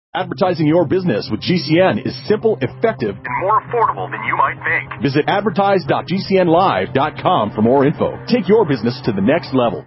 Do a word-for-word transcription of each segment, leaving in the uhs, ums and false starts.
Advertising your business with G C N is simple, effective, and more affordable than you might think. Visit advertise dot g c n live dot com for more info. Take your business to the next level.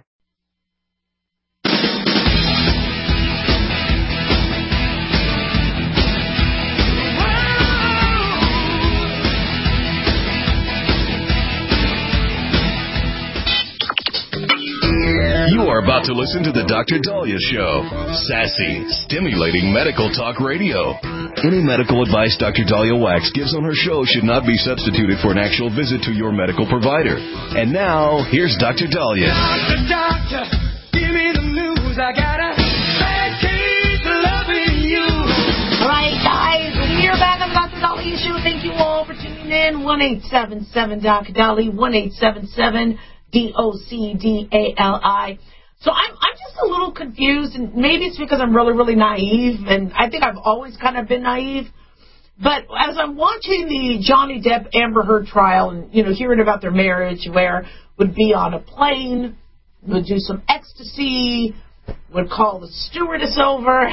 You are about to listen to the Doctor Dahlia Show. Sassy, stimulating medical talk radio. Any medical advice Doctor Dahlia Wax gives on her show should not be substituted for an actual visit to your medical provider. And now, here's Doctor Dahlia. Doctor, doctor, give me the news. I got a bad case of loving you. All right, guys, we're back on the Doctor Dahlia Show. Thank you all for tuning in. one eight seven seven Doctor Dahlia, one eight seven seven D O C D A L I. So I'm I'm just a little confused, and maybe it's because I'm really, really naive, and I think I've always kind of been naive. But as I'm watching the Johnny Depp Amber Heard trial and, you know, hearing about their marriage, where would be on a plane, would do some ecstasy, would call the stewardess over,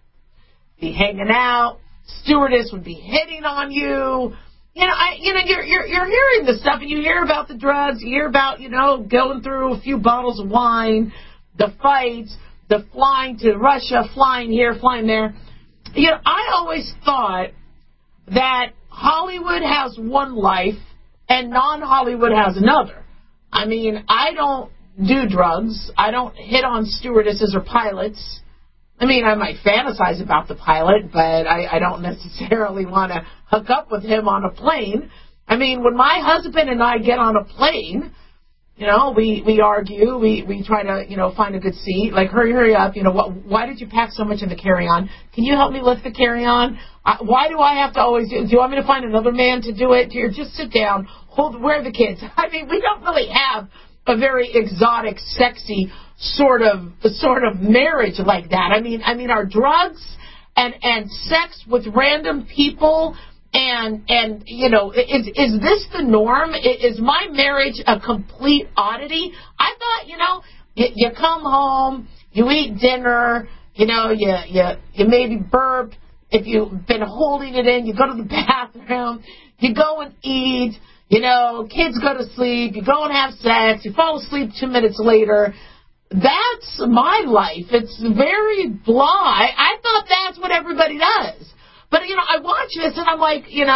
be hanging out, stewardess would be hitting on you. You know, I, you know, you're, you're, you're hearing this stuff, and you hear about the drugs, you hear about, you know, going through a few bottles of wine, the fights, the flying to Russia, flying here, flying there. You know, I always thought that Hollywood has one life and non-Hollywood has another. I mean, I don't do drugs. I don't hit on stewardesses or pilots. I mean, I might fantasize about the pilot, but I, I don't necessarily want to hook up with him on a plane. I mean, when my husband and I get on a plane, you know, we, we argue, we, we try to, you know, find a good seat, like, hurry, hurry up, you know, what, why did you pack so much in the carry-on? Can you help me lift the carry-on? Uh, why do I have to always do, do you want me to find another man to do it? Here, just sit down, hold, where are the kids? I mean, we don't really have a very exotic, sexy sort of, sort of marriage like that. I mean, I mean, our drugs and, and sex with random people, And, and you know, is is this the norm? Is my marriage a complete oddity? I thought, you know, you, you come home, you eat dinner, you know, you, you, you maybe burp. If you've been holding it in, you go to the bathroom, you go and eat, you know, kids go to sleep, you go and have sex, you fall asleep two minutes later. That's my life. It's very blah. I, I thought that's what everybody does. But, you know, I watch this and I'm like, you know,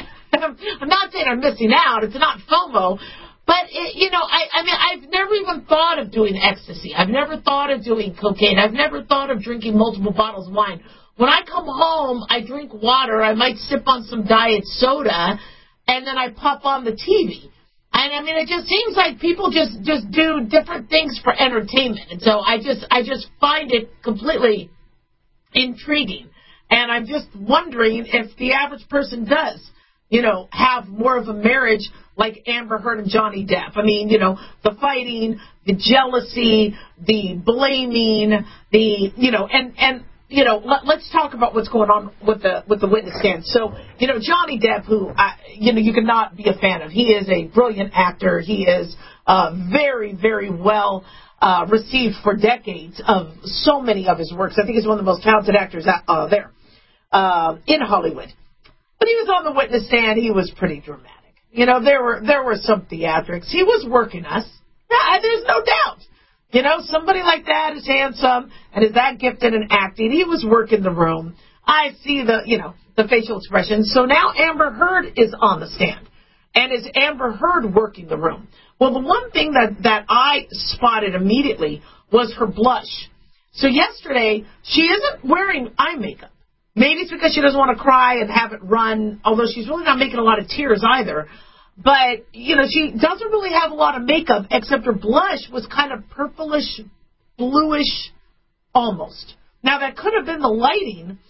I'm not saying I'm missing out. It's not FOMO. But, it, you know, I, I mean, I've never even thought of doing ecstasy. I've never thought of doing cocaine. I've never thought of drinking multiple bottles of wine. When I come home, I drink water. I might sip on some diet soda, and then I pop on the T V. And, I mean, it just seems like people just, just do different things for entertainment. And so I just I just find it completely intriguing. And I'm just wondering if the average person does, you know, have more of a marriage like Amber Heard and Johnny Depp. I mean, you know, the fighting, the jealousy, the blaming, the, you know, and, and you know, let, let's talk about what's going on with the with the witness stand. So, you know, Johnny Depp, who, I, you know, you cannot be a fan of. He is a brilliant actor. He is uh, very, very well uh, received for decades of so many of his works. I think he's one of the most talented actors out, uh, there. Uh, in Hollywood. When he was on the witness stand, he was pretty dramatic. You know, there were there were some theatrics. He was working us. Yeah, there's no doubt. You know, somebody like that is handsome and is that gifted in acting. He was working the room. I see the, you know, the facial expressions. So now Amber Heard is on the stand. And is Amber Heard working the room? Well, the one thing that, that I spotted immediately was her blush. So yesterday, she isn't wearing eye makeup. Maybe it's because she doesn't want to cry and have it run, although she's really not making a lot of tears either. But, you know, she doesn't really have a lot of makeup, except her blush was kind of purplish, bluish, almost. Now, that could have been the lighting,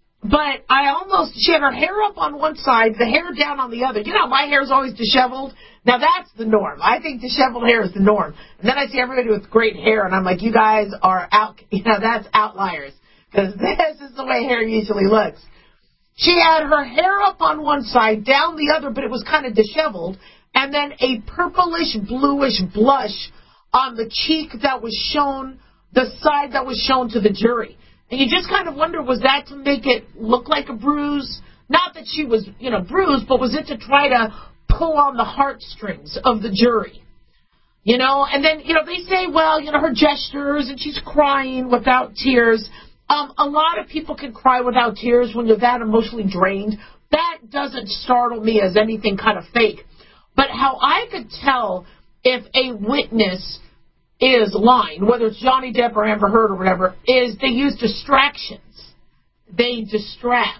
but I almost, she had her hair up on one side, the hair down on the other. You know, my hair is always disheveled. Now, that's the norm. I think disheveled hair is the norm. And then I see everybody with great hair, and I'm like, you guys are out, you know, that's outliers. Because this is the way hair usually looks. She had her hair up on one side, down the other, but it was kind of disheveled, and then a purplish, bluish blush on the cheek that was shown, the side that was shown to the jury. And you just kind of wonder, was that to make it look like a bruise? Not that she was, you know, bruised, but was it to try to pull on the heartstrings of the jury? You know, and then, you know, they say, well, you know, her gestures, and she's crying without tears. Um, a lot of people can cry without tears when you're that emotionally drained. That doesn't startle me as anything kind of fake. But how I could tell if a witness is lying, whether it's Johnny Depp or Amber Heard or whatever, is they use distractions. They distract.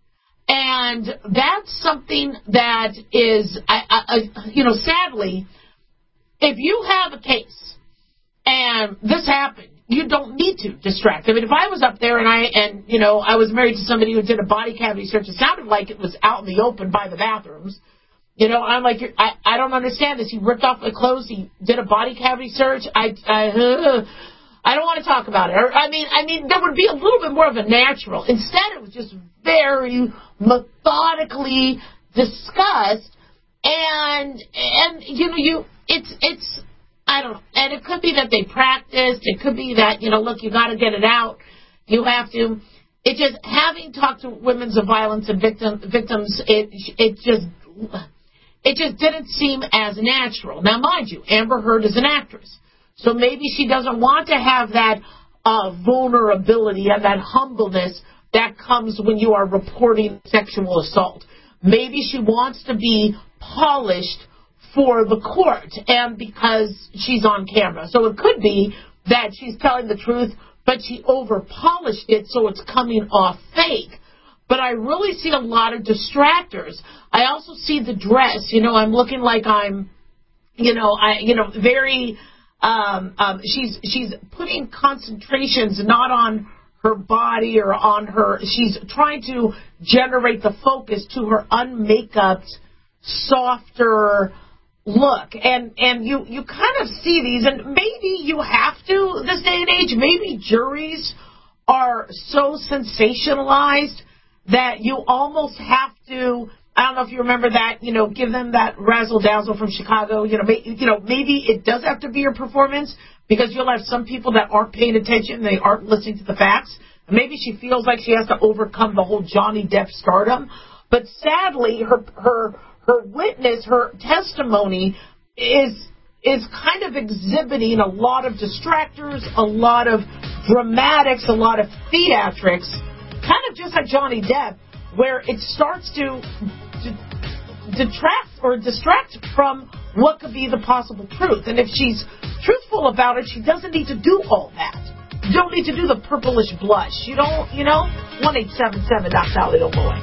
And that's something that is, I, I, you know, sadly, if you have a case and this happened, you don't need to distract. I mean, if I was up there and I, and, you know, I was married to somebody who did a body cavity search, it sounded like it was out in the open by the bathrooms. You know, I'm like, I, I don't understand this. He ripped off my clothes. He did a body cavity search. I, I, uh, I don't want to talk about it. Or, I mean, I mean, there would be a little bit more of a natural. Instead, it was just very methodically discussed. And, and, you know, you, it's, it's, I don't know. And it could be that they practiced. It could be that, you know, look, you got to get it out. You have to. It just, having talked to women of violence and victim, victims, it, it just, it just didn't seem as natural. Now, mind you, Amber Heard is an actress. So maybe she doesn't want to have that uh, vulnerability and that humbleness that comes when you are reporting sexual assault. Maybe she wants to be polished for the court and because she's on camera. So it could be that she's telling the truth, but she over-polished it so it's coming off fake. But I really see a lot of distractors. I also see the dress. You know, I'm looking like I'm, you know, I, you know, very, um, um, she's, she's putting concentrations not on her body or on her, she's trying to generate the focus to her unmakeupped, softer look. And, and you, you kind of see these, and maybe you have to this day and age, maybe juries are so sensationalized that you almost have to, I don't know if you remember that, you know, give them that razzle-dazzle from Chicago. You know, may, you know, maybe it does have to be your performance because you'll have some people that aren't paying attention. They aren't listening to the facts. And maybe she feels like she has to overcome the whole Johnny Depp stardom. But sadly, her her her witness, her testimony is is kind of exhibiting a lot of distractors, a lot of dramatics, a lot of theatrics, kind of just like Johnny Depp, where it starts to, to detract or distract from what could be the possible truth. And if she's truthful about it, she doesn't need to do all that. You don't need to do the purplish blush. You don't, you know? one eight seven seven Doc Dolly, oh boy.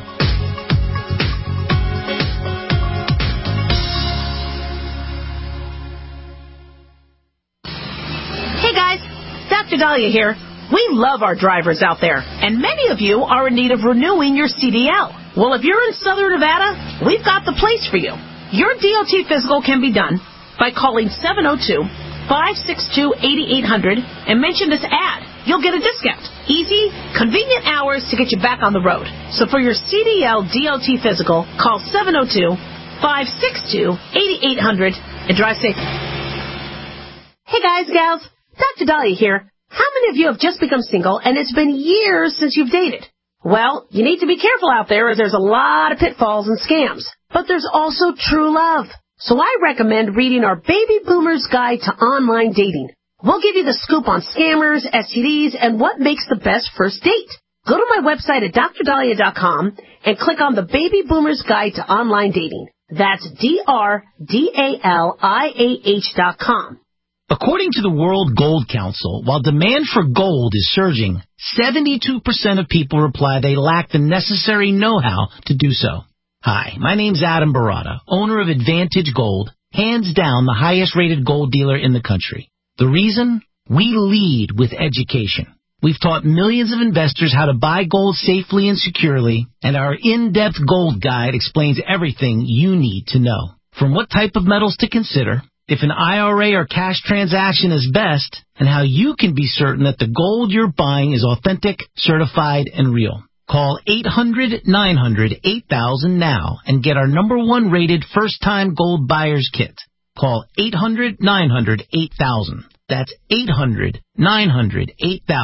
Hey guys, Doctor Dahlia here. We love our drivers out there, and many of you are in need of renewing your C D L. Well, if you're in Southern Nevada, we've got the place for you. Your D O T physical can be done by calling seven oh two, five six two, eight eight hundred and mention this ad. You'll get a discount. Easy, convenient hours to get you back on the road. So for your C D L D O T physical, call seven oh two, five six two, eight eight hundred and drive safe. Hey guys, gals, Doctor Dahlia here. How many of you have just become single and it's been years since you've dated? Well, you need to be careful out there as there's a lot of pitfalls and scams. But there's also true love. So I recommend reading our Baby Boomer's Guide to Online Dating. We'll give you the scoop on scammers, S T Ds, and what makes the best first date. Go to my website at dr dahlia dot com and click on the Baby Boomer's Guide to Online Dating. That's D R D A L I A H dot com. According to the World Gold Council, while demand for gold is surging, seventy-two percent of people reply they lack the necessary know-how to do so. Hi, my name's Adam Barata, owner of Advantage Gold, hands down the highest-rated gold dealer in the country. The reason? We lead with education. We've taught millions of investors how to buy gold safely and securely, and our in-depth gold guide explains everything you need to know. From what type of metals to consider, if an I R A or cash transaction is best, and how you can be certain that the gold you're buying is authentic, certified, and real. Call eight hundred, nine hundred, eight thousand now and get our number one rated first-time gold buyer's kit. Call eight hundred, nine hundred, eight thousand. That's eight hundred, nine hundred, eight thousand.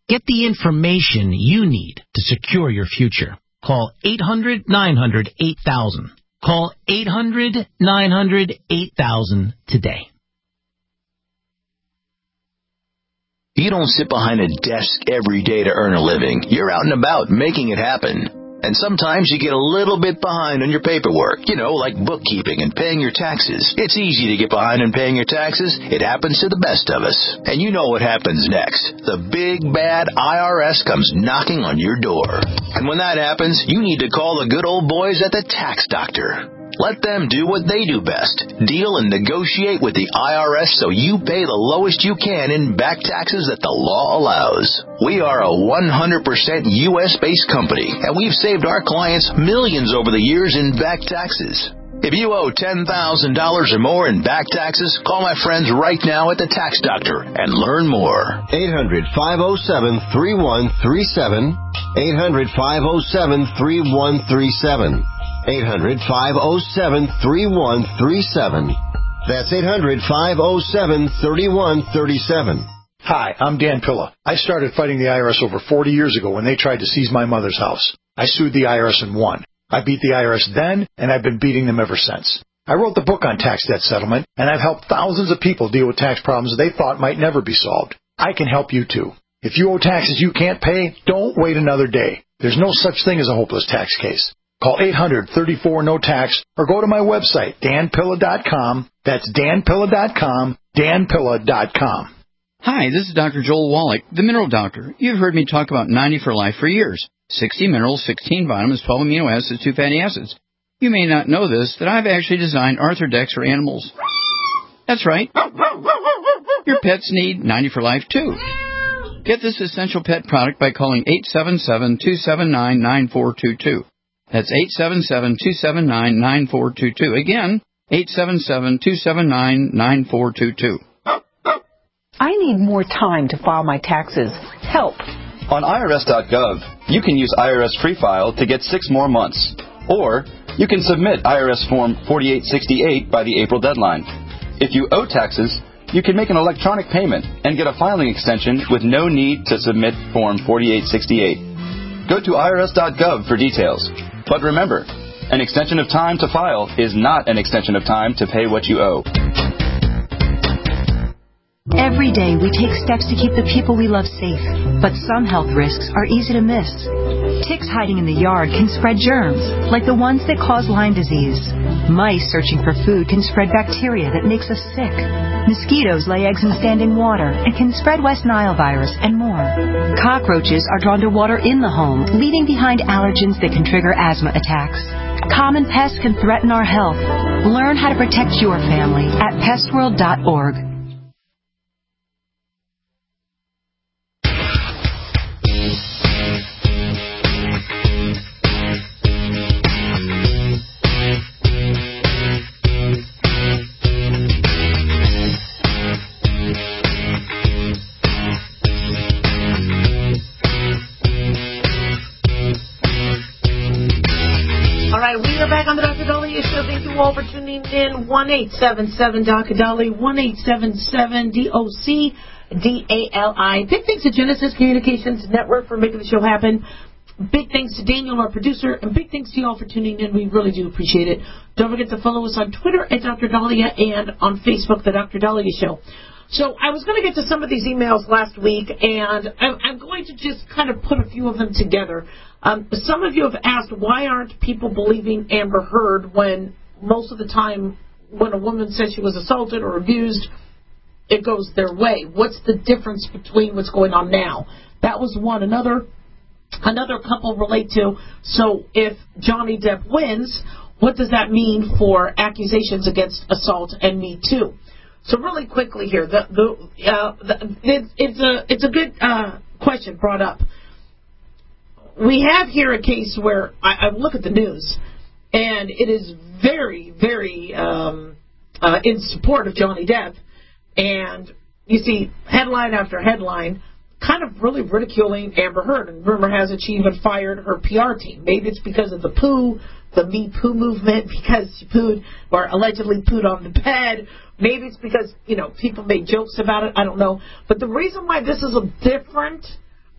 Get the information you need to secure your future. Call eight hundred nine hundred eight thousand. Call eight hundred nine hundred eight thousand today. You don't sit behind a desk every day to earn a living. You're out and about making it happen. And sometimes you get a little bit behind on your paperwork, you know, like bookkeeping and paying your taxes. It's easy to get behind on paying your taxes. It happens to the best of us. And you know what happens next. The big, bad I R S comes knocking on your door. And when that happens, you need to call the good old boys at the Tax Doctor. Let them do what they do best. Deal and negotiate with the I R S so you pay the lowest you can in back taxes that the law allows. We are a one hundred percent U S-based company, and we've saved our clients millions over the years in back taxes. If you owe ten thousand dollars or more in back taxes, call my friends right now at the Tax Doctor and learn more. eight hundred, five oh seven, three one three seven. eight hundred, five oh seven, three one three seven. eight hundred, five oh seven, three one three seven. That's eight hundred, five oh seven, three one three seven. Hi, I'm Dan Pilla. I started fighting the I R S over forty years ago when they tried to seize my mother's house. I sued the I R S and won. I beat the I R S then, and I've been beating them ever since. I wrote the book on tax debt settlement, and I've helped thousands of people deal with tax problems they thought might never be solved. I can help you too. If you owe taxes you can't pay, don't wait another day. There's no such thing as a hopeless tax case. Call eight hundred, thirty-four, no tax or go to my website, dan pilla dot com. That's dan pilla dot com, dan pilla dot com. Hi, this is Doctor Joel Wallach, the Mineral Doctor. You've heard me talk about ninety for Life for years. sixty minerals, sixteen vitamins, twelve amino acids, two fatty acids. You may not know this, that I've actually designed Arthrodex for animals. That's right. Your pets need ninety for Life, too. Get this essential pet product by calling eight seven seven, two seven nine, nine four two two. That's eight seven seven, two seven nine, nine four two two. Again, eight seven seven, two seven nine, nine four two two. I need more time to file my taxes. Help. On I R S dot gov, you can use I R S Free File to get six more months. Or you can submit I R S Form forty-eight sixty-eight by the April deadline. If you owe taxes, you can make an electronic payment and get a filing extension with no need to submit Form forty-eight sixty-eight. Go to I R S dot gov for details. But remember, an extension of time to file is not an extension of time to pay what you owe. Every day we take steps to keep the people we love safe, but some health risks are easy to miss. Ticks hiding in the yard can spread germs, like the ones that cause Lyme disease. Mice searching for food can spread bacteria that makes us sick. Mosquitoes lay eggs in standing water and can spread West Nile virus and more. Cockroaches are drawn to water in the home, leaving behind allergens that can trigger asthma attacks. Common pests can threaten our health. Learn how to protect your family at pest world dot org. all for tuning in. one eight seven seven D O C D A L I, one eight seven seven D O C D A L I. Big thanks to Genesis Communications Network for making the show happen. Big thanks to Daniel, our producer, and big thanks to you all for tuning in. We really do appreciate it. Don't forget to follow us on Twitter at Doctor Dahlia and on Facebook, The Doctor Dahlia Show. So I was going to get to some of these emails last week, and I'm, I'm going to just kind of put a few of them together. Um, some of you have asked, why aren't people believing Amber Heard when most of the time when a woman says she was assaulted or abused, it goes their way? What's the difference between what's going on now? That was one. Another another couple relate to, so if Johnny Depp wins, what does that mean for accusations against assault and Me Too? So really quickly here, the, the, uh, the, it, it's a it's a good uh, question brought up. We have here a case where I, I look at the news, and it is very, very um, uh, in support of Johnny Depp. And you see headline after headline kind of really ridiculing Amber Heard. And rumor has it she even fired her P R team. Maybe it's because of the poo, the Me Poo movement, because she pooed or allegedly pooed on the bed. Maybe it's because, you know, people made jokes about it. I don't know. But the reason why this is a different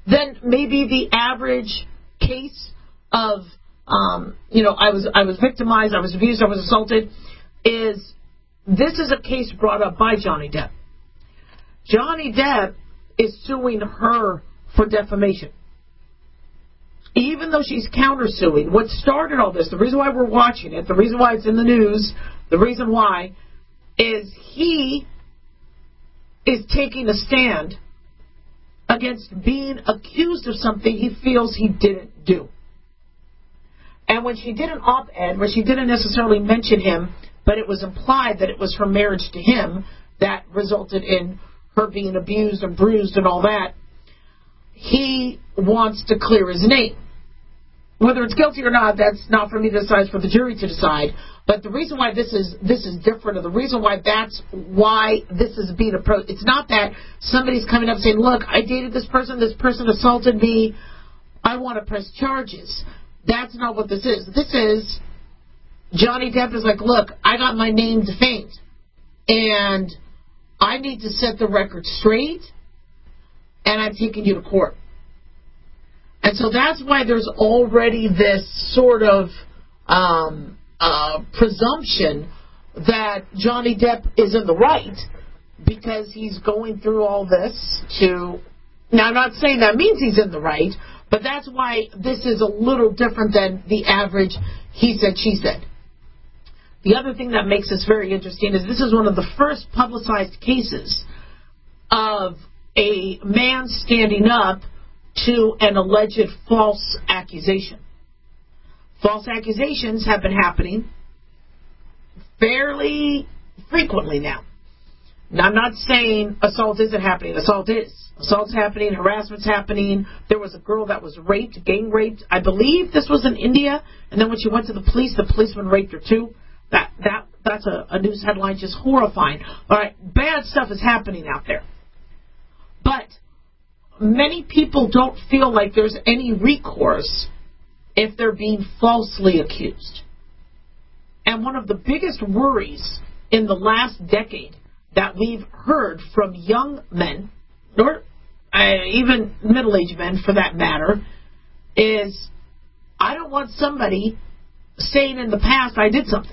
than maybe the average case of, um, you know, I was I was victimized, I was abused, I was assaulted, is this is a case brought up by Johnny Depp. Johnny Depp is suing her for defamation. Even though she's countersuing, what started all this, the reason why we're watching it, the reason why it's in the news, the reason why, is he is taking a stand against being accused of something he feels he didn't do. And when she did an op-ed where she didn't necessarily mention him, but it was implied that it was her marriage to him that resulted in her being abused and bruised and all that, he wants to clear his name. Whether it's guilty or not, that's not for me to decide, for the jury to decide. But the reason why this is this is different, or the reason why that's why this is being approached, it's not that somebody's coming up saying, look, I dated this person, this person assaulted me, I want to press charges. That's not what this is. This is, Johnny Depp is like, look, I got my name defamed, and I need to set the record straight, and I'm taking you to court. And so that's why there's already this sort of um, uh, presumption that Johnny Depp is in the right, because he's going through all this to... Now, I'm not saying that means he's in the right, but that's why this is a little different than the average he said, she said. The other thing that makes this very interesting is this is one of the first publicized cases of a man standing up to an alleged false accusation. False accusations have been happening fairly frequently now. Now, I'm not saying assault isn't happening. Assault is. Assault's happening. Harassment's happening. There was a girl that was raped, gang raped. I believe this was in India. And then when she went to the police, the policeman raped her too. That that That's a, a news headline, just horrifying. All right, bad stuff is happening out there. But many people don't feel like there's any recourse if they're being falsely accused. And one of the biggest worries in the last decade that we've heard from young men, or uh, even middle-aged men for that matter, is I don't want somebody saying in the past I did something.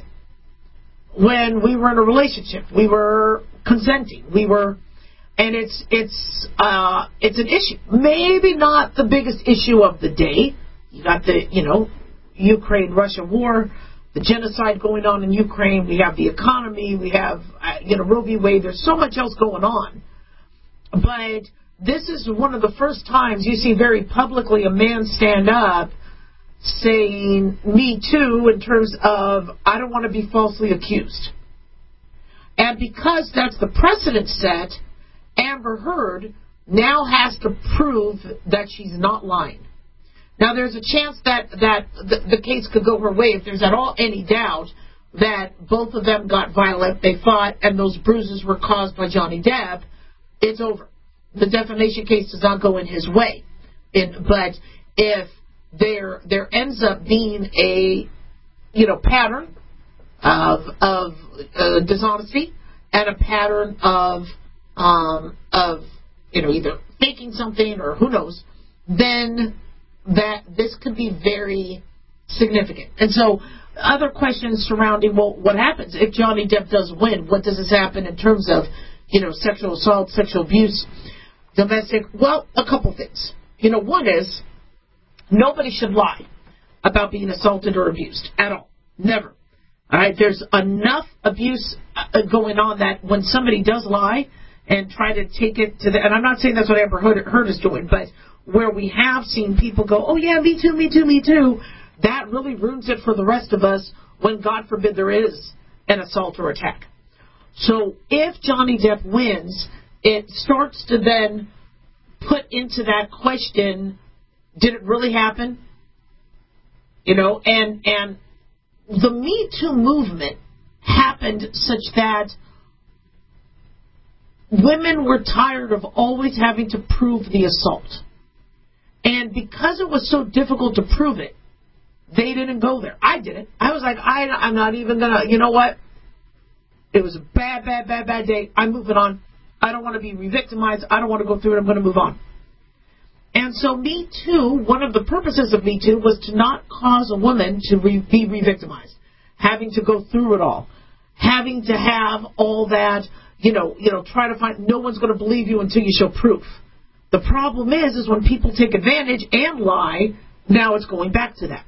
When we were in a relationship, we were consenting, we were... And it's it's uh, it's an issue. Maybe not the biggest issue of the day. You got the, you know, Ukraine-Russia war, the genocide going on in Ukraine. We have the economy. We have, uh, you know, Roe v. Wade. There's so much else going on. But this is one of the first times you see very publicly a man stand up saying, me too, in terms of, I don't want to be falsely accused. And because that's the precedent set, Amber Heard now has to prove that she's not lying. Now, there's a chance that, that the, the case could go her way if there's at all any doubt that both of them got violent, they fought, and those bruises were caused by Johnny Depp. It's over. The defamation case does not go in his way. In, but if there there ends up being a, you know, pattern of, of uh, dishonesty and a pattern of... Um, of, you know, either faking something or who knows, then that this could be very significant. And so other questions surrounding, well, what happens if Johnny Depp does win? What does this happen in terms of, you know, sexual assault, sexual abuse, domestic? Well, a couple things. You know, one is nobody should lie about being assaulted or abused at all. Never. All right? There's enough abuse going on that when somebody does lie and try to take it to the... And I'm not saying that's what Amber Heard is doing, but where we have seen people go, oh, yeah, me too, me too, me too, that really ruins it for the rest of us when, God forbid, there is an assault or attack. So if Johnny Depp wins, it starts to then put into that question, did it really happen? You know, and and the Me Too movement happened such that women were tired of always having to prove the assault. And because it was so difficult to prove it, they didn't go there. I didn't. I was like, I, I'm not even going to, you know what? It was a bad, bad, bad, bad day. I'm moving on. I don't want to be re-victimized. I don't want to go through it. I'm going to move on. And so Me Too, one of the purposes of Me Too was to not cause a woman to re- be re-victimized, having to go through it all, having to have all that, you know, you know, try to find, no one's going to believe you until you show proof. The problem is, is when people take advantage and lie, now it's going back to that.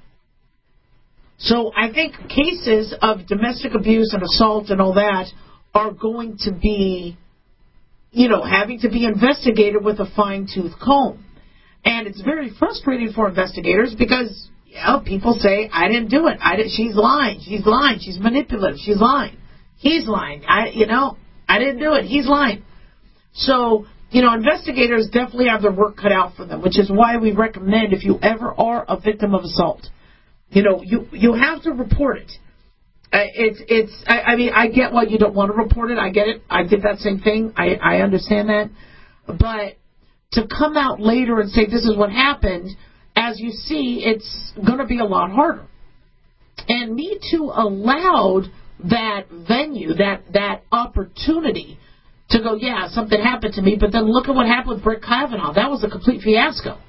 So I think cases of domestic abuse and assault and all that are going to be, you know, having to be investigated with a fine-tooth comb. And it's very frustrating for investigators because, you know, people say, I didn't do it. I didn't, she's lying. She's lying. She's manipulative. She's lying. He's lying. I, you know, I didn't do it. He's lying. So, you know, investigators definitely have their work cut out for them, which is why we recommend if you ever are a victim of assault, you know, you, you have to report it. Uh, it's, it's, I, I mean, I get why you don't want to report it. I get it. I did that same thing. I, I understand that. But to come out later and say this is what happened, as you see, it's going to be a lot harder. And Me Too allowed that venue, that, that opportunity to go, yeah, something happened to me, but then look at what happened with Brett Kavanaugh. That was a complete fiasco.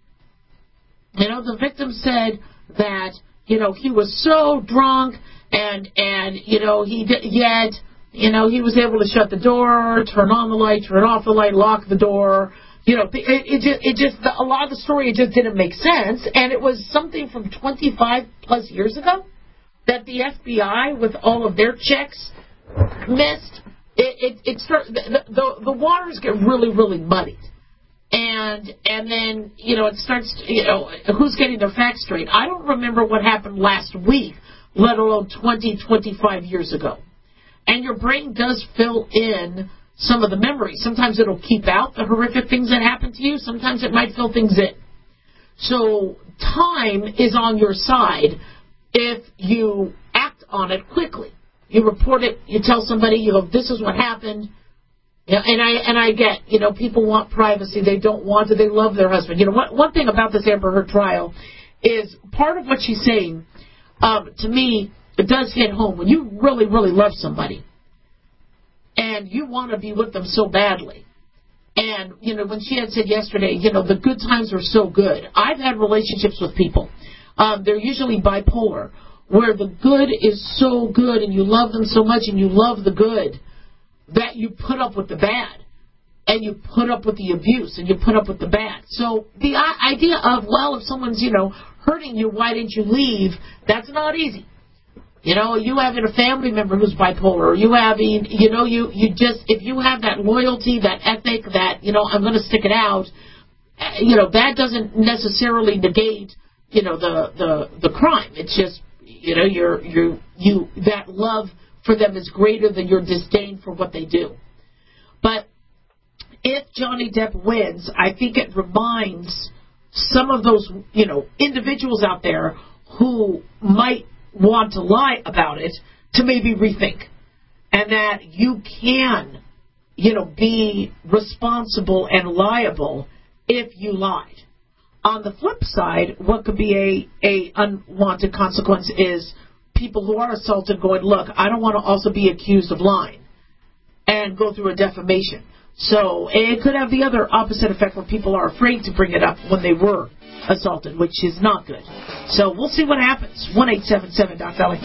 You know, the victim said that, you know, he was so drunk and, and you know, he did, yet, you know, he was able to shut the door, turn on the light, turn off the light, lock the door. You know, it, it just, it just, a lot of the story, it just didn't make sense. And it was something from twenty-five plus years ago that the F B I, with all of their checks, missed. It, it, it start, the, the, the waters get really, really muddied. And, and then, you know, it starts, to, you know, who's getting their facts straight? I don't remember what happened last week, let alone twenty, twenty-five years ago. And your brain does fill in some of the memories. Sometimes it'll keep out the horrific things that happen to you. Sometimes it might fill things in. So time is on your side if you act on it quickly. You report it, you tell somebody, you go, this is what happened. Yeah, and I and I get, you know, people want privacy. They don't want it. They love their husband. You know, one, one thing about this Amber Heard trial is part of what she's saying, um, to me, it does hit home. When you really, really love somebody, and you want to be with them so badly. And, you know, when she had said yesterday, you know, the good times are so good. I've had relationships with people. Um, they're usually bipolar, where the good is so good and you love them so much and you love the good that you put up with the bad. And you put up with the abuse and you put up with the bad. So the idea of, well, if someone's, you know, hurting you, why didn't you leave? That's not easy. You know, you having a family member who's bipolar, or you having, you know, you, you just, if you have that loyalty, that ethic, that, you know, I'm going to stick it out, you know, that doesn't necessarily negate, you know, the, the, the crime. It's just, you know, you're, you're, you, that love for them is greater than your disdain for what they do. But if Johnny Depp wins, I think it reminds some of those, you know, individuals out there who might want to lie about it to maybe rethink, and that you can, you know, be responsible and liable if you lied. On the flip side, what could be a, a unwanted consequence is people who are assaulted going, look, I don't want to also be accused of lying and go through a defamation. So it could have the other opposite effect where people are afraid to bring it up when they were assaulted, which is not good. So we'll see what happens. one eight seven seven Doc Dolly.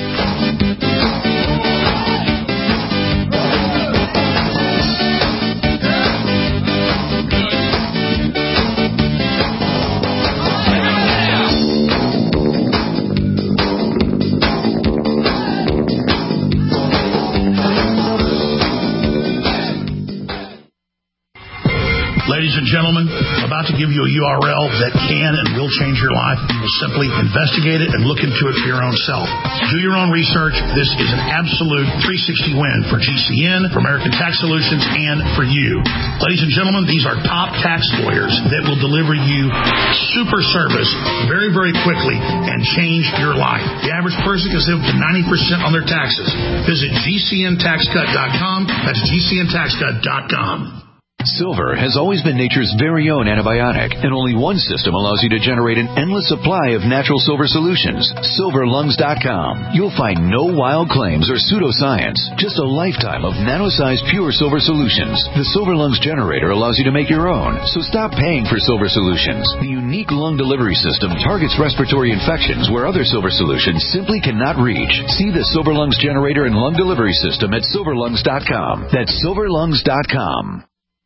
Ladies and gentlemen, I'm about to give you a U R L that can and will change your life. You will simply investigate it and look into it for your own self. Do your own research. This is an absolute three sixty win for G C N, for American Tax Solutions, and for you. Ladies and gentlemen, these are top tax lawyers that will deliver you super service very, very quickly and change your life. The average person can save up to ninety percent on their taxes. Visit G C N tax cut dot com. That's G C N tax cut dot com. Silver has always been nature's very own antibiotic, and only one system allows you to generate an endless supply of natural silver solutions. silver lungs dot com. You'll find no wild claims or pseudoscience, just a lifetime of nano-sized pure silver solutions. The Silver Lungs generator allows you to make your own, so stop paying for silver solutions. The unique lung delivery system targets respiratory infections where other silver solutions simply cannot reach. See the Silver Lungs generator and lung delivery system at silver lungs dot com. That's silver lungs dot com.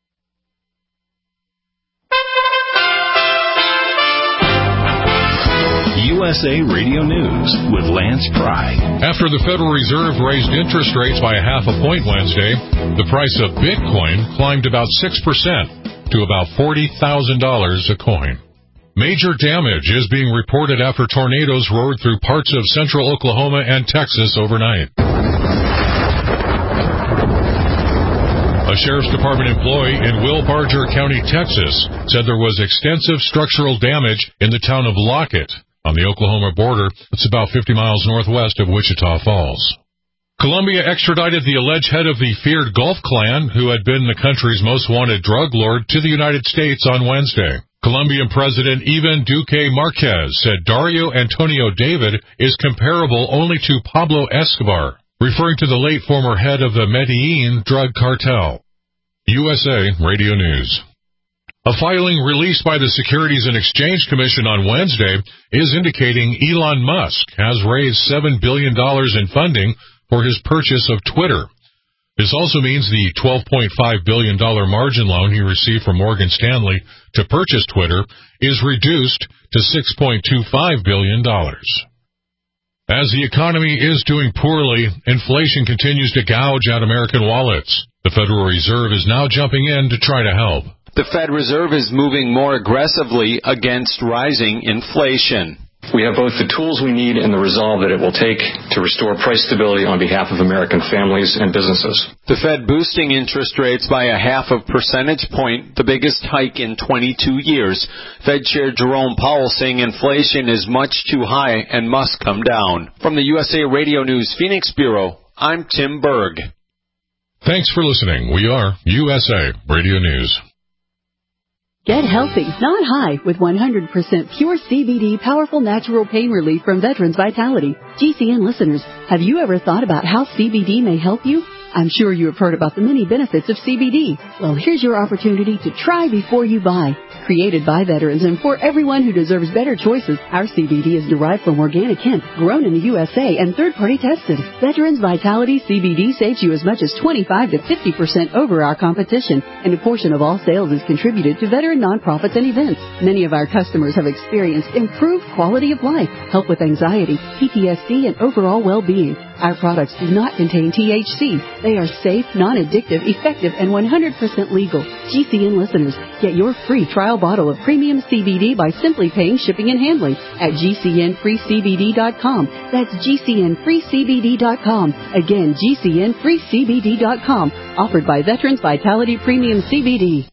U S A Radio News with Lance Pry. After the Federal Reserve raised interest rates by a half a point Wednesday, the price of Bitcoin climbed about six percent to about forty thousand dollars a coin. Major damage is being reported after tornadoes roared through parts of central Oklahoma and Texas overnight. A Sheriff's Department employee in Will Barger County, Texas, said there was extensive structural damage in the town of Lockett on the Oklahoma border. It's about fifty miles northwest of Wichita Falls. Colombia extradited the alleged head of the feared Gulf clan, who had been the country's most wanted drug lord, to the United States on Wednesday. Colombian President Ivan Duque Marquez said Dario Antonio David is comparable only to Pablo Escobar, referring to the late former head of the Medellin drug cartel. U S A Radio News. A filing released by the Securities and Exchange Commission on Wednesday is indicating Elon Musk has raised seven billion dollars in funding for his purchase of Twitter. This also means the twelve point five billion dollars margin loan he received from Morgan Stanley to purchase Twitter is reduced to six point two five billion dollars. As the economy is doing poorly, inflation continues to gouge at American wallets. The Federal Reserve is now jumping in to try to help. The Fed Reserve is moving more aggressively against rising inflation. We have both the tools we need and the resolve that it will take to restore price stability on behalf of American families and businesses. The Fed boosting interest rates by a half of percentage point, the biggest hike in twenty-two years. Fed Chair Jerome Powell saying inflation is much too high and must come down. From the U S A Radio News Phoenix Bureau, I'm Tim Berg. Thanks for listening. We are U S A Radio News. Get healthy, not high, with one hundred percent pure C B D powerful natural pain relief from Veterans Vitality. G C N listeners, have you ever thought about how C B D may help you? I'm sure you have heard about the many benefits of C B D. Well, here's your opportunity to try before you buy. Created by veterans and for everyone who deserves better choices, our C B D is derived from organic hemp, grown in the U S A and third-party tested. Veterans Vitality C B D saves you as much as twenty-five to fifty percent over our competition, and a portion of all sales is contributed to veteran nonprofits and events. Many of our customers have experienced improved quality of life, help with anxiety, P T S D, and overall well-being. Our products do not contain T H C. They are safe, non-addictive, effective, and one hundred percent legal. G C N listeners, get your free trial bottle of premium C B D by simply paying shipping and handling at G C N free C B D dot com. That's G C N free C B D dot com. Again, G C N free C B D dot com. Offered by Veterans Vitality Premium C B D.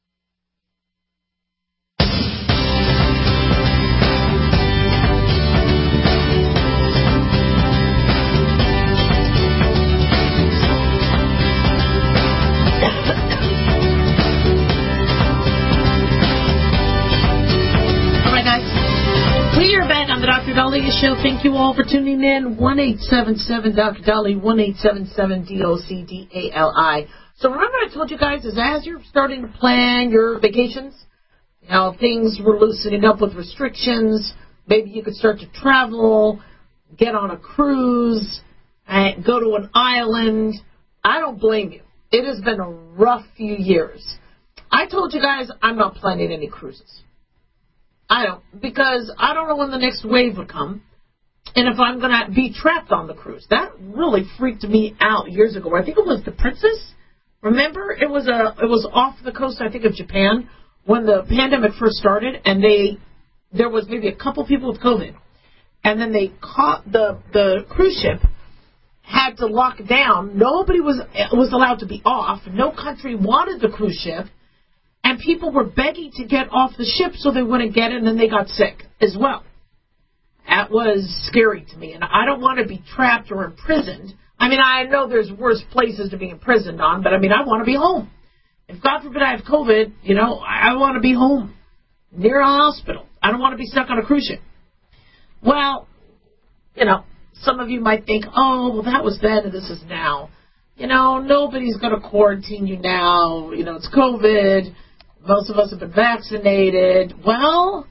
Doctor Dahlia Show. Thank you all for tuning in. one eight seven seven Doctor Dahlia, one eight seven seven D O C D A L I. So remember I told you guys, is as you're starting to plan your vacations, you know, things were loosening up with restrictions. Maybe you could start to travel, get on a cruise, and go to an island. I don't blame you. It has been a rough few years. I told you guys I'm not planning any cruises. I don't, because I don't know when the next wave would come, and if I'm going to be trapped on the cruise. That really freaked me out years ago. I think it was the Princess. Remember, it was a, it was off the coast, I think, of Japan when the pandemic first started, and they, there was maybe a couple people with COVID, and then they caught the the cruise ship had to lock down. Nobody was was allowed to be off. No country wanted the cruise ship. And people were begging to get off the ship so they wouldn't get it, and then they got sick as well. That was scary to me, and I don't want to be trapped or imprisoned. I mean, I know there's worse places to be imprisoned on, but, I mean, I want to be home. If, God forbid, I have COVID, you know, I, I want to be home, near a hospital. I don't want to be stuck on a cruise ship. Well, you know, some of you might think, oh, well, that was then and this is now. You know, nobody's going to quarantine you now. You know, it's COVID. Most of us have been vaccinated. Well,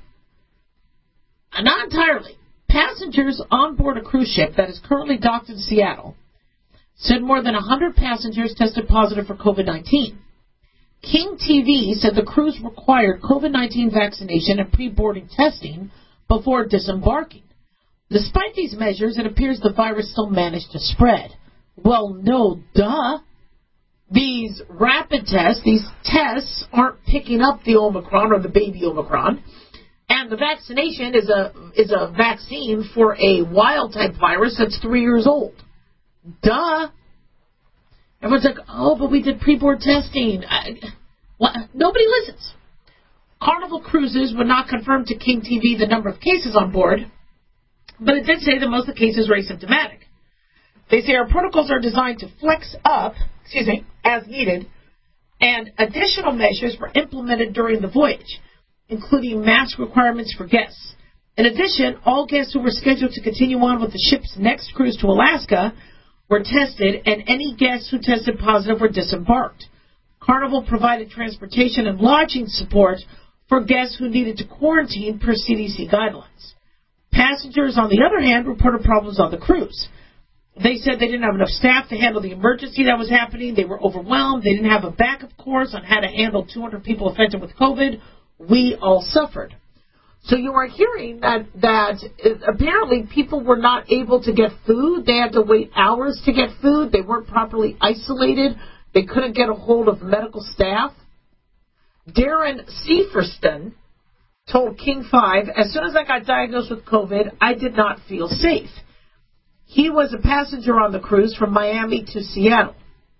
not entirely. Passengers on board a cruise ship that is currently docked in Seattle said more than one hundred passengers tested positive for COVID nineteen. King T V said the cruise required COVID nineteen vaccination and pre-boarding testing before disembarking. Despite these measures, it appears the virus still managed to spread. Well, no, duh. These rapid tests, these tests aren't picking up the Omicron or the baby Omicron. And the vaccination is a is a vaccine for a wild-type virus that's three years old. Duh. Everyone's like, oh, but we did pre-board testing. I, what? Nobody listens. Carnival Cruises would not confirm to King T V the number of cases on board, but it did say that most of the cases were asymptomatic. They say our protocols are designed to flex up, excuse me, as needed, and additional measures were implemented during the voyage, including mask requirements for guests. In addition, all guests who were scheduled to continue on with the ship's next cruise to Alaska were tested, and any guests who tested positive were disembarked. Carnival provided transportation and lodging support for guests who needed to quarantine per C D C guidelines. Passengers, on the other hand, reported problems on the cruise. They said they didn't have enough staff to handle the emergency that was happening. They were overwhelmed. They didn't have a backup course on how to handle two hundred people affected with COVID. We all suffered. So you are hearing that, that apparently people were not able to get food. They had to wait hours to get food. They weren't properly isolated. They couldn't get a hold of medical staff. Darren Seferston told King five, as soon as I got diagnosed with COVID, I did not feel safe. He was a passenger on the cruise from Miami to Seattle.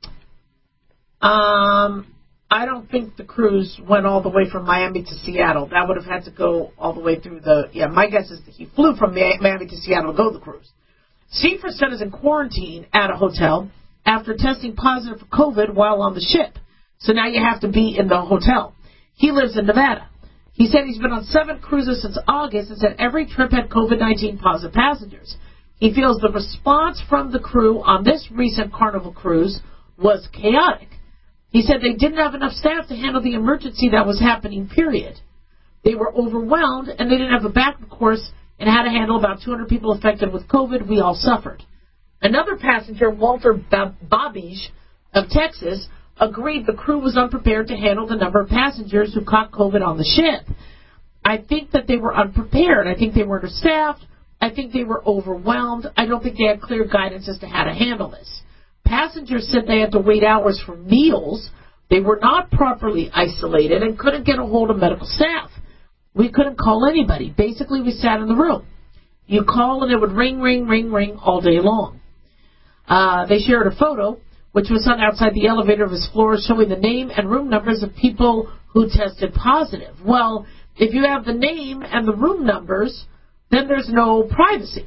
Um, I don't think the cruise went all the way from Miami to Seattle. That would have had to go all the way through the... Yeah, my guess is that he flew from Miami to Seattle to go to the cruise. Seferson is in quarantine at a hotel after testing positive for COVID while on the ship. So now you have to be in the hotel. He lives in Nevada. He said he's been on seven cruises since August and said every trip had COVID nineteen positive passengers. He feels the response from the crew on this recent Carnival cruise was chaotic. He said they didn't have enough staff to handle the emergency that was happening, period. They were overwhelmed, and they didn't have a backup course and how to handle about two hundred people affected with COVID. We all suffered. Another passenger, Walter Babish of Texas, agreed the crew was unprepared to handle the number of passengers who caught COVID on the ship. I think that they were unprepared. I think they were understaffed. I think they were overwhelmed. I don't think they had clear guidance as to how to handle this. Passengers said they had to wait hours for meals. They were not properly isolated and couldn't get a hold of medical staff. We couldn't call anybody. Basically, we sat in the room. You call and it would ring, ring, ring, ring all day long. Uh, they shared a photo, which was hung outside the elevator of his floor, showing the name and room numbers of people who tested positive. Well, if you have the name and the room numbers, then there's no privacy.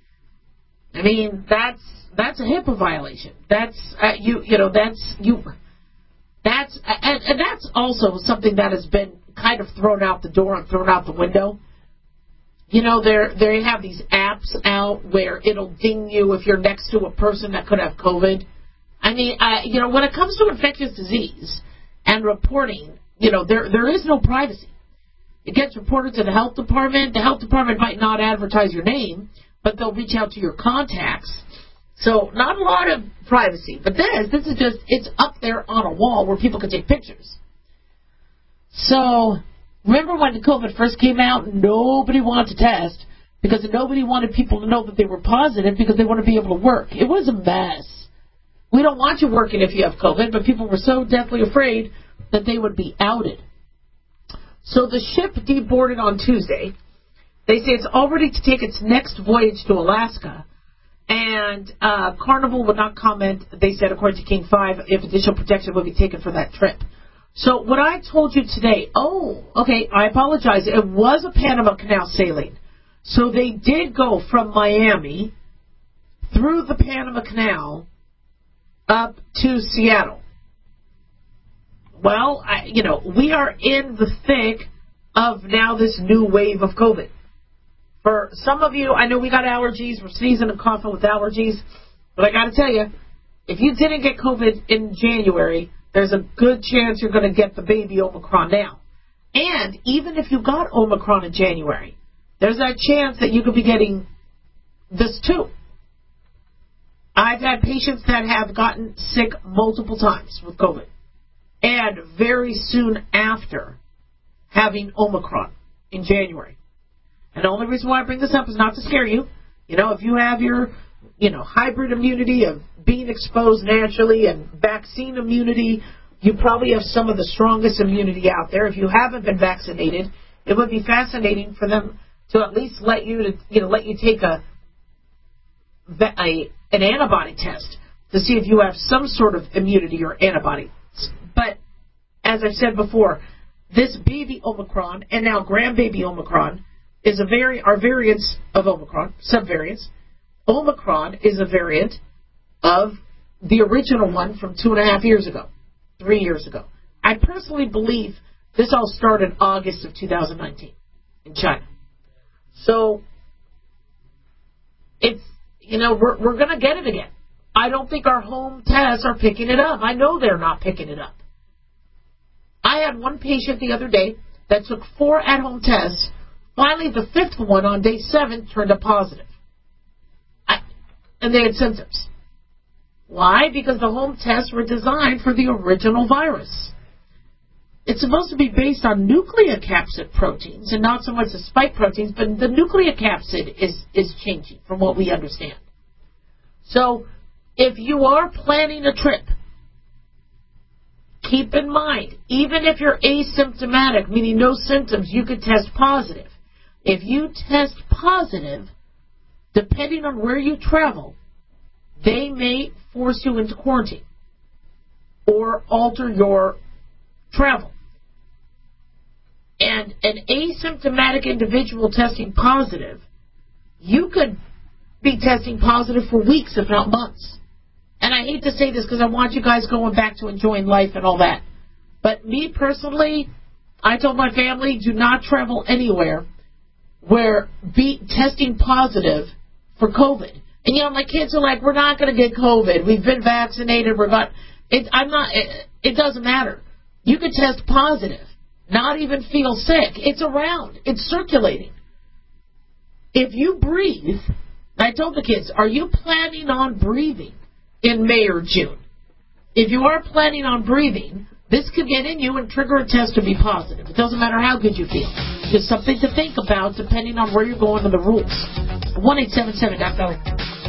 I mean, that's that's a HIPAA violation. That's uh, you you know that's you that's and, and that's also something that has been kind of thrown out the door and thrown out the window. You know, they they have these apps out where it'll ding you if you're next to a person that could have COVID. I mean, uh, you know, when it comes to infectious disease and reporting, you know, there there is no privacy. It gets reported to the health department. The health department might not advertise your name, but they'll reach out to your contacts. So not a lot of privacy. But this, this is just, it's up there on a wall where people can take pictures. So remember when the COVID first came out, nobody wanted to test because nobody wanted people to know that they were positive because they want to be able to work. It was a mess. We don't want you working if you have COVID, but people were so deathly afraid that they would be outed. So the ship deboarded on Tuesday. They say it's all ready to take its next voyage to Alaska. And uh, Carnival would not comment, they said, according to King five, if additional protection would be taken for that trip. So what I told you today, oh, okay, I apologize. It was a Panama Canal sailing. So they did go from Miami through the Panama Canal up to Seattle. Well, I, you know, we are in the thick of now this new wave of COVID. For some of you, I know we got allergies. We're sneezing and coughing with allergies. But I got to tell you, if you didn't get COVID in January, there's a good chance you're going to get the baby Omicron now. And even if you got Omicron in January, there's that chance that you could be getting this too. I've had patients that have gotten sick multiple times with COVID. And very soon after having Omicron in January. And the only reason why I bring this up is not to scare you. You know, if you have your, you know, hybrid immunity of being exposed naturally and vaccine immunity, you probably have some of the strongest immunity out there. If you haven't been vaccinated, it would be fascinating for them to at least let you, to, you know, let you take a, a an antibody test to see if you have some sort of immunity or antibody. But as I've said before, this baby Omicron and now grandbaby Omicron is a vari- are variants of Omicron, subvariants. Omicron is a variant of the original one from two and a half years ago, three years ago. I personally believe this all started August of two thousand nineteen in China. So it's, you know, we're, we're going to get it again. I don't think our home tests are picking it up. I know they're not picking it up. I had one patient the other day that took four at-home tests. Finally, the fifth one on day seven turned up positive. I, and they had symptoms. Why? Because the home tests were designed for the original virus. It's supposed to be based on nucleocapsid proteins and not so much the spike proteins, but the nucleocapsid is, is changing from what we understand. So, if you are planning a trip, keep in mind, even if you're asymptomatic, meaning no symptoms, you could test positive. If you test positive, depending on where you travel, they may force you into quarantine or alter your travel. And an asymptomatic individual testing positive, you could be testing positive for weeks, if not months. And I hate to say this because I want you guys going back to enjoying life and all that. But me personally, I told my family, do not travel anywhere where be testing positive for COVID. And, you know, my kids are like, we're not going to get COVID. We've been vaccinated. We're not. It, I'm not. It, it doesn't matter. You could test positive, not even feel sick. It's around. It's circulating. If you breathe, I told the kids, are you planning on breathing in May or June? If you are planning on breathing, this could get in you and trigger a test to be positive. It doesn't matter how good you feel. Just something to think about depending on where you're going and the rules. one eight seven seven dot go.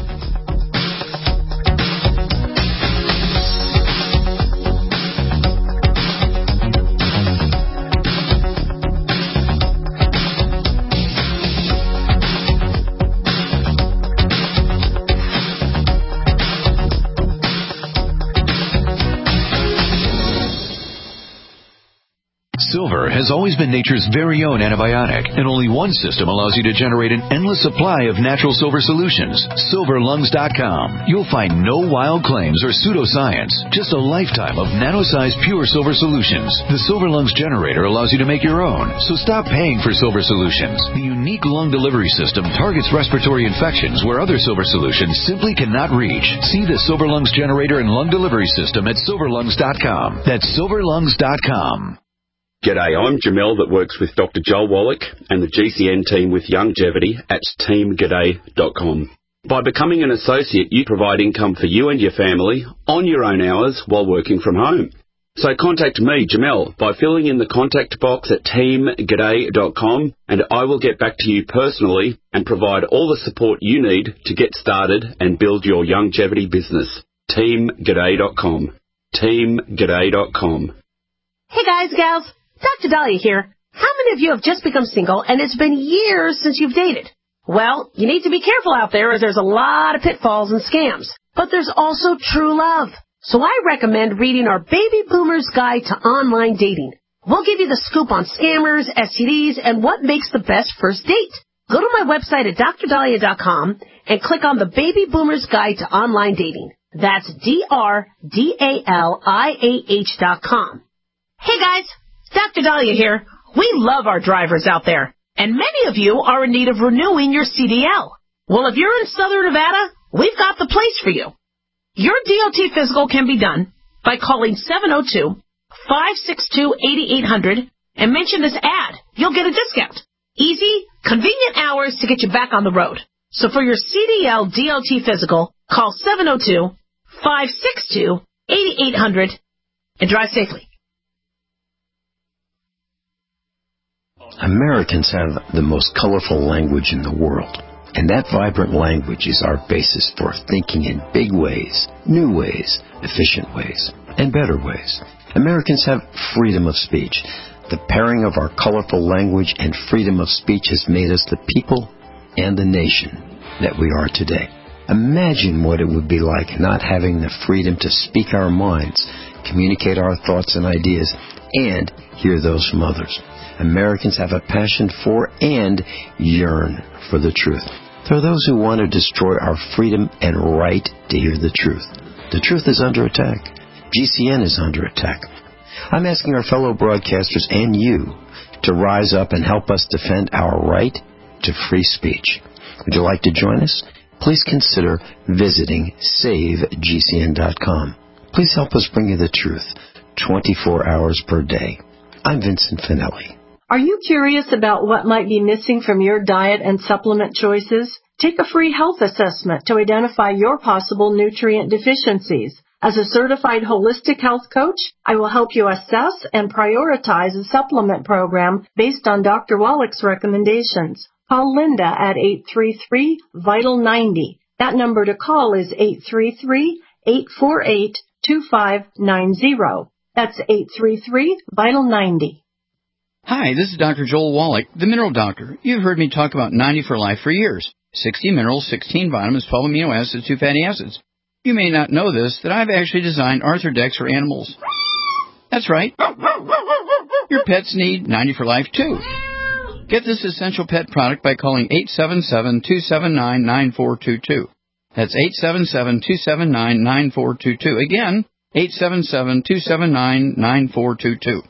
Silver has always been nature's very own antibiotic, and only one system allows you to generate an endless supply of natural silver solutions. silver lungs dot com. You'll find no wild claims or pseudoscience, just a lifetime of nano-sized pure silver solutions. The Silver Lungs generator allows you to make your own, so stop paying for silver solutions. The unique lung delivery system targets respiratory infections where other silver solutions simply cannot reach. See the Silver Lungs generator and lung delivery system at silver lungs dot com. That's silver lungs dot com. G'day, I'm Jamel that works with Doctor Joel Wallach and the G C N team with Longevity at team g'day dot com. By becoming an associate, you provide income for you and your family on your own hours while working from home. So contact me, Jamel, by filling in the contact box at team g'day dot com, and I will get back to you personally and provide all the support you need to get started and build your longevity business. team g'day dot com. team g'day dot com. Hey guys, gals. Doctor Dahlia here. How many of you have just become single and it's been years since you've dated? Well, you need to be careful out there as there's a lot of pitfalls and scams. But there's also true love. So I recommend reading our Baby Boomer's Guide to Online Dating. We'll give you the scoop on scammers, S T Ds, and what makes the best first date. Go to my website at dr dahlia dot com and click on the Baby Boomer's Guide to Online Dating. That's D R D A L I A H dot com. Hey guys, Doctor Dahlia here. We love our drivers out there, and many of you are in need of renewing your C D L. Well, if you're in Southern Nevada, we've got the place for you. Your D O T physical can be done by calling seven oh two, five six two, eight eight hundred and mention this ad. You'll get a discount. Easy, convenient hours to get you back on the road. So for your C D L D O T physical, call seven oh two, five six two, eight eight hundred and drive safely. Americans have the most colorful language in the world, and that vibrant language is our basis for thinking in big ways, new ways, efficient ways, and better ways. Americans have freedom of speech. The pairing of our colorful language and freedom of speech has made us the people and the nation that we are today. Imagine what it would be like not having the freedom to speak our minds, communicate our thoughts and ideas, and hear those from others. Americans have a passion for and yearn for the truth. There are those who want to destroy our freedom and right to hear the truth. The truth is under attack. G C N is under attack. I'm asking our fellow broadcasters and you to rise up and help us defend our right to free speech. Would you like to join us? Please consider visiting save G C N dot com. Please help us bring you the truth twenty-four hours per day. I'm Vincent Finelli. Are you curious about what might be missing from your diet and supplement choices? Take a free health assessment to identify your possible nutrient deficiencies. As a certified holistic health coach, I will help you assess and prioritize a supplement program based on Doctor Wallach's recommendations. Call Linda at eight three three, vital ninety. That number to call is eight three three, eight four eight, two five nine zero. That's eight three three, vital ninety. Hi, this is Doctor Joel Wallach, the Mineral Doctor. You've heard me talk about ninety for Life for years. sixty minerals, sixteen vitamins, twelve amino acids, two fatty acids. You may not know this, that I've actually designed Arthrodex for animals. That's right. Your pets need ninety for Life, too. Get this essential pet product by calling eight seven seven, two seven nine, nine four two two. That's eight seven seven, two seven nine, nine four two two. Again, eight seven seven, two seven nine, nine four two two.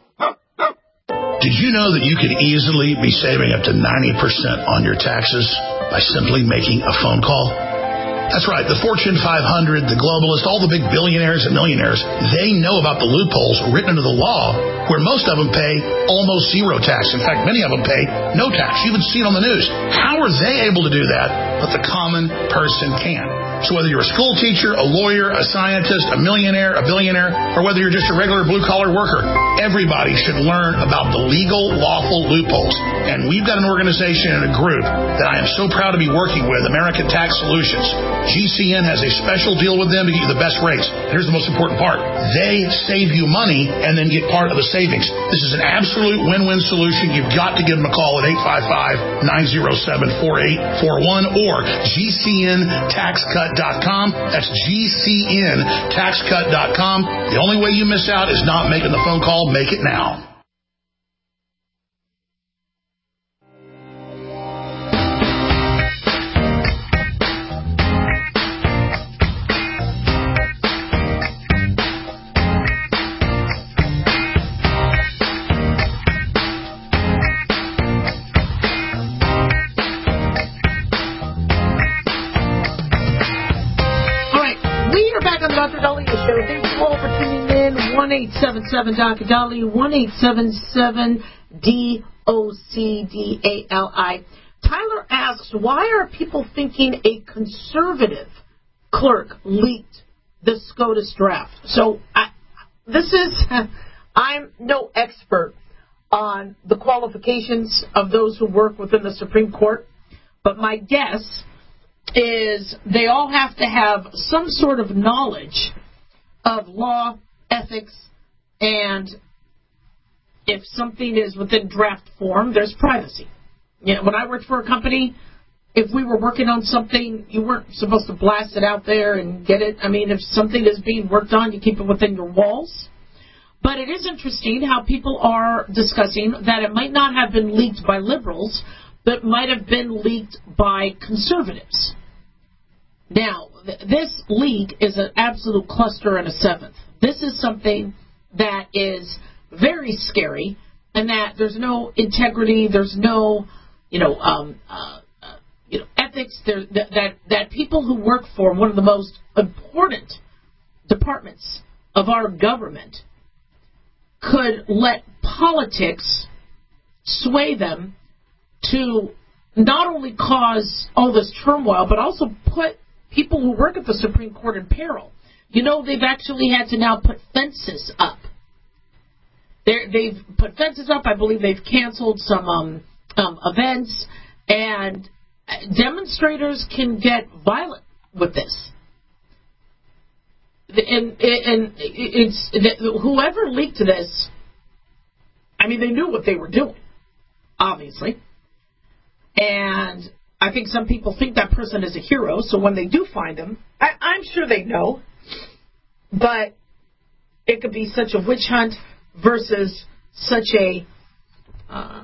Did you know that you could easily be saving up to ninety percent on your taxes by simply making a phone call? That's right. The Fortune five hundred, the globalists, all the big billionaires and millionaires, they know about the loopholes written into the law where most of them pay almost zero tax. In fact, many of them pay no tax. You even see it on the news. How are they able to do that, but the common person can't? So whether you're a school teacher, a lawyer, a scientist, a millionaire, a billionaire, or whether you're just a regular blue-collar worker, everybody should learn about the legal, lawful loopholes. And we've got an organization and a group that I am so proud to be working with, American Tax Solutions. G C N has a special deal with them to get you the best rates. Here's the most important part. They save you money and then get part of the savings. This is an absolute win-win solution. You've got to give them a call at eight five five, nine oh seven, four eight four one or G C N tax cut dot com. That's G C N tax cut dot com. The only way you miss out is not making the phone call. Make it now. Doctor Dahlia Show. Thank you all for tuning in. one eight seven seven Doctor Dahlia, one eight seven seven D O C D A L I. Tyler asks, why are people thinking a conservative clerk leaked the SCOTUS draft? So I, this is, I'm no expert on the qualifications of those who work within the Supreme Court, but my guess is they all have to have some sort of knowledge of law, ethics, and if something is within draft form, there's privacy. You know, when I worked for a company, if we were working on something, you weren't supposed to blast it out there and get it. I mean, if something is being worked on, you keep it within your walls. But it is interesting how people are discussing that it might not have been leaked by liberals, but might have been leaked by conservatives. Now, th- this leak is an absolute cluster and a seventh. This is something that is very scary, and that there's no integrity, there's no, you know, um, uh, uh, you know, ethics. There, that, that that people who work for one of the most important departments of our government could let politics sway them to not only cause all this turmoil, but also put people who work at the Supreme Court in peril. You know, they've actually had to now put fences up. They're, they've put fences up. I believe they've canceled some um, um, events, and demonstrators can get violent with this. And, and it's whoever leaked this, I mean, they knew what they were doing, obviously. And I think some people think that person is a hero, so when they do find him, I, I'm sure they know. But it could be such a witch hunt versus such a uh,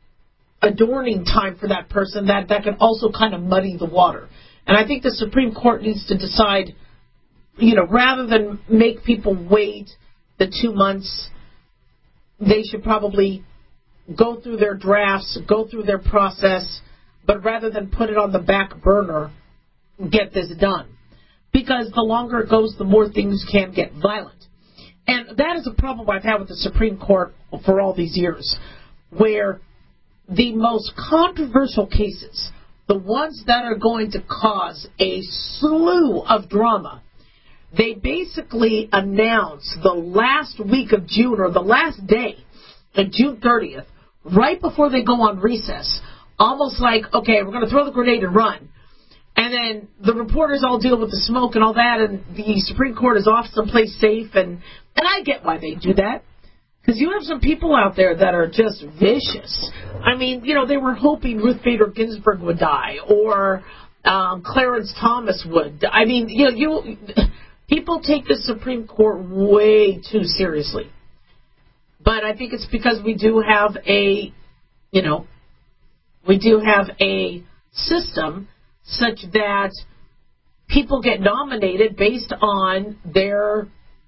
adorning time for that person that that can also kind of muddy the water. And I think the Supreme Court needs to decide, you know, rather than make people wait the two months, they should probably go through their drafts, go through their process, but rather than put it on the back burner, get this done. Because the longer it goes, the more things can get violent. And that is a problem I've had with the Supreme Court for all these years, where the most controversial cases, the ones that are going to cause a slew of drama, they basically announce the last week of June or the last day of June thirtieth, right before they go on recess, almost like, okay, we're going to throw the grenade and run. And then the reporters all deal with the smoke and all that, and the Supreme Court is off someplace safe. And, and I get why they do that, because you have some people out there that are just vicious. I mean, you know, they were hoping Ruth Bader Ginsburg would die, or um, Clarence Thomas would. I mean, you know, you people take the Supreme Court way too seriously. But I think it's because we do have a, you know, we do have a system such that people get nominated based on their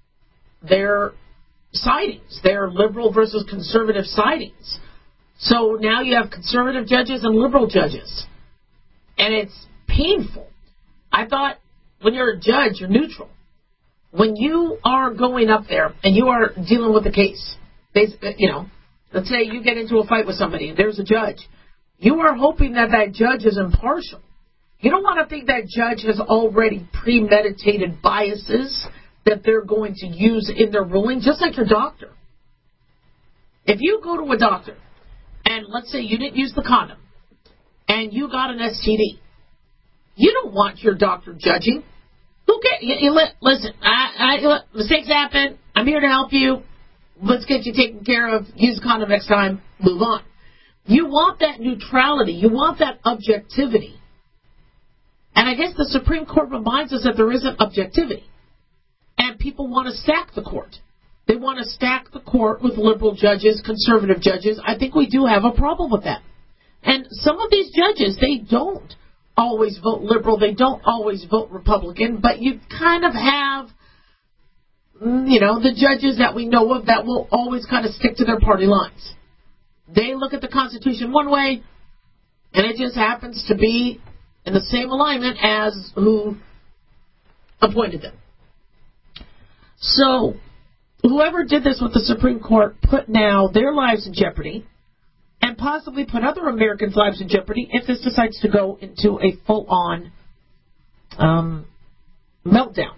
their sidings, their liberal versus conservative sidings. So now you have conservative judges and liberal judges. And it's painful. I thought when you're a judge, you're neutral. When you are going up there and you are dealing with a case, they, you know, let's say you get into a fight with somebody and there's a judge. You are hoping that that judge is impartial. You don't want to think that judge has already premeditated biases that they're going to use in their ruling, just like your doctor. If you go to a doctor and let's say you didn't use the condom and you got an S T D, you don't want your doctor judging. Who cares? You, you let, listen, I, I, mistakes happen. I'm here to help you. Let's get you taken care of. Use a condom next time. Move on. You want that neutrality. You want that objectivity. And I guess the Supreme Court reminds us that there isn't objectivity. And people want to stack the court. They want to stack the court with liberal judges, conservative judges. I think we do have a problem with that. And some of these judges, they don't always vote liberal. They don't always vote Republican. But you kind of have, you know, the judges that we know of that will always kind of stick to their party lines. They look at the Constitution one way, and it just happens to be in the same alignment as who appointed them. So whoever did this with the Supreme Court put now their lives in jeopardy and possibly put other Americans' lives in jeopardy if this decides to go into a full-on um, meltdown.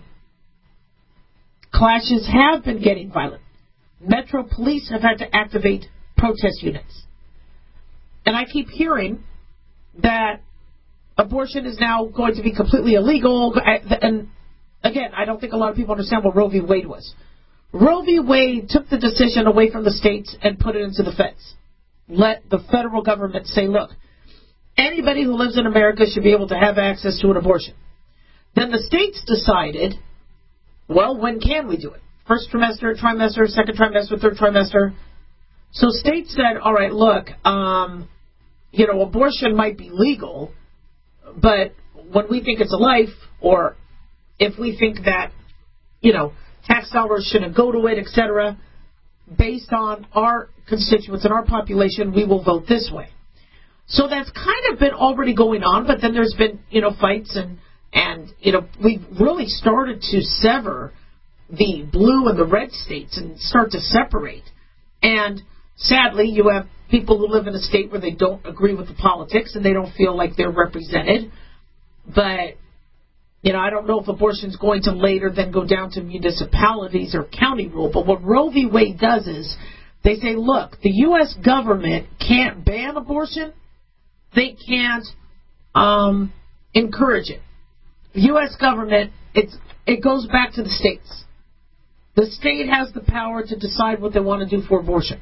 Clashes have been getting violent. Metro police have had to activate protest units. And I keep hearing that abortion is now going to be completely illegal. And again, I don't think a lot of people understand what Roe v. Wade was. Roe v. Wade took the decision away from the states and put it into the feds. Let the federal government say, look, anybody who lives in America should be able to have access to an abortion. Then the states decided, well, when can we do it? First trimester, trimester, second trimester, third trimester. So states said, all right, look, um, you know, abortion might be legal, but when we think it's a life, or if we think that, you know, tax dollars shouldn't go to it, et cetera, based on our constituents and our population, we will vote this way. So that's kind of been already going on, but then there's been, you know, fights and, and you know, we've really started to sever the blue and the red states and start to separate. And sadly, you have people who live in a state where they don't agree with the politics and they don't feel like they're represented. But, you know, I don't know if abortion's going to later then go down to municipalities or county rule. But what Roe v. Wade does is they say, look, the U S government can't ban abortion. They can't um, encourage it. The U S government, it's, it goes back to the states. The state has the power to decide what they want to do for abortion.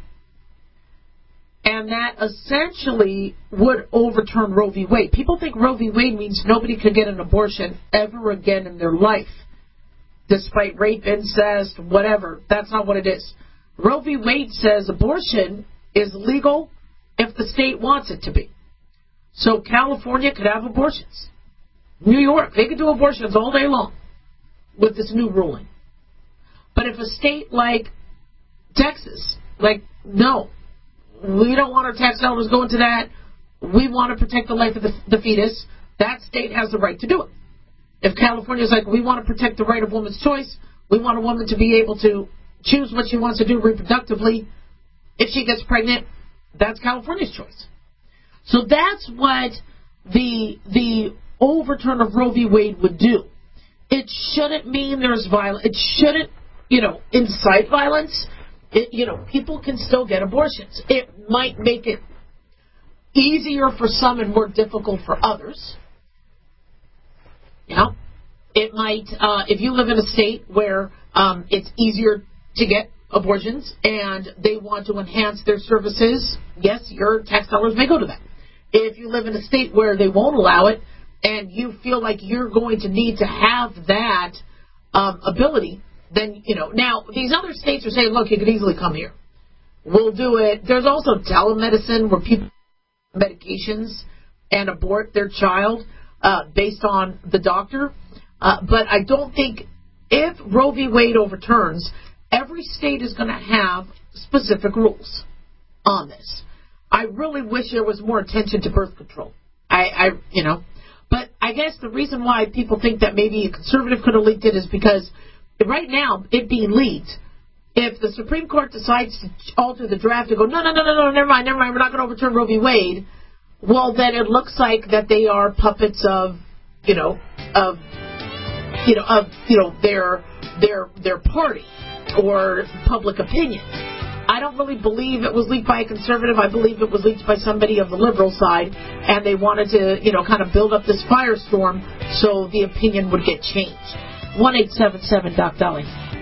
And that essentially would overturn Roe v. Wade. People think Roe v. Wade means nobody could get an abortion ever again in their life, despite rape, incest, whatever. That's not what it is. Roe v. Wade says abortion is legal if the state wants it to be. So California could have abortions. New York, they could do abortions all day long with this new ruling. But if a state like Texas, like, no, we don't want our tax dollars going to that, we want to protect the life of the, the fetus, that state has the right to do it. If California's like, we want to protect the right of woman's choice, we want a woman to be able to choose what she wants to do reproductively, if she gets pregnant, that's California's choice. So that's what the the overturn of Roe v. Wade would do. It shouldn't mean there's violence. It shouldn't, you know, incite violence. It, you know, people can still get abortions. It might make it easier for some and more difficult for others. You know, it might, uh, if you live in a state where um, it's easier to get abortions and they want to enhance their services, yes, your tax dollars may go to that. If you live in a state where they won't allow it and you feel like you're going to need to have that um, ability, then, you know, now these other states are saying, look, you could easily come here. We'll do it. There's also telemedicine where people take medications and abort their child uh, based on the doctor. Uh, but I don't think if Roe v. Wade overturns, every state is going to have specific rules on this. I really wish there was more attention to birth control. I, I, you know, but I guess the reason why people think that maybe a conservative could have leaked it is because right now, it being leaked, if the Supreme Court decides to alter the draft and go, no, no, no, no, no, never mind, never mind, we're not going to overturn Roe v. Wade, well, then it looks like that they are puppets of, you know, of, you know, of, you know, their, their, their party or public opinion. I don't really believe it was leaked by a conservative. I believe it was leaked by somebody of the liberal side, and they wanted to, you know, kind of build up this firestorm so the opinion would get changed. one eight seven seven Doc Dolly.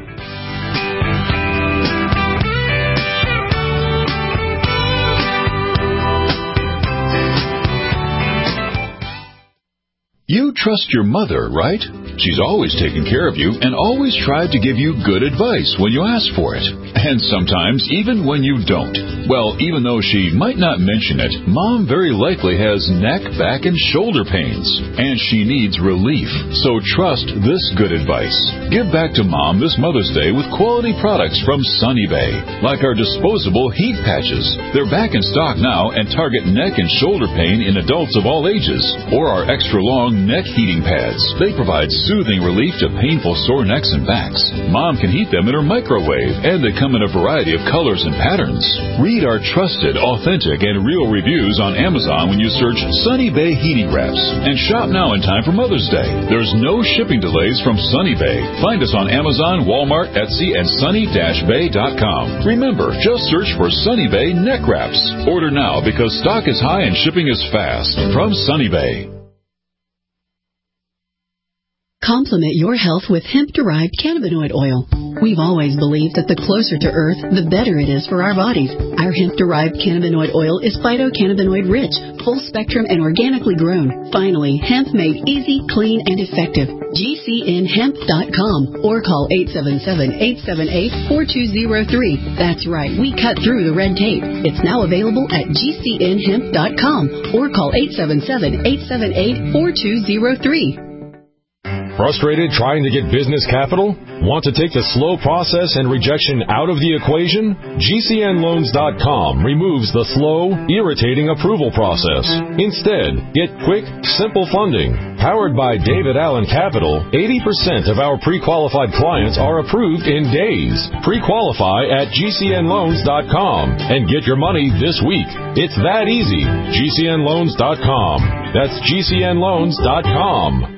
You trust your mother, right? She's always taken care of you and always tried to give you good advice when you ask for it. And sometimes even when you don't. Well, even though she might not mention it, Mom very likely has neck, back, and shoulder pains. And she needs relief. So trust this good advice. Give back to Mom this Mother's Day with quality products from Sunny Bay. Like our disposable heat patches. They're back in stock now and target neck and shoulder pain in adults of all ages. Or our extra long neck heating pads. They provide soothing relief to painful sore necks and backs. Mom can heat them in her microwave, and they come in a variety of colors and patterns. Read our trusted, authentic, and real reviews on Amazon when you search Sunny Bay Heating Wraps. And shop now in time for Mother's Day. There's no shipping delays from Sunny Bay. Find us on Amazon, Walmart, Etsy, and sunny dash bay dot com. Remember, just search for Sunny Bay Neck Wraps. Order now because stock is high and shipping is fast. From Sunny Bay. Complement your health with hemp-derived cannabinoid oil. We've always believed that the closer to Earth, the better it is for our bodies. Our hemp-derived cannabinoid oil is phytocannabinoid-rich, full-spectrum, and organically grown. Finally, hemp made easy, clean, and effective. G C N hemp dot com or call eight seven seven, eight seven eight, four two zero three. That's right, we cut through the red tape. It's now available at G C N hemp dot com or call eight seven seven, eight seven eight, four two zero three. Frustrated trying to get business capital? Want to take the slow process and rejection out of the equation? G C N Loans dot com removes the slow, irritating approval process. Instead, get quick, simple funding. Powered by David Allen Capital, eighty percent of our pre-qualified clients are approved in days. Pre-qualify at G C N Loans dot com and get your money this week. It's that easy. G C N Loans dot com. That's G C N Loans dot com.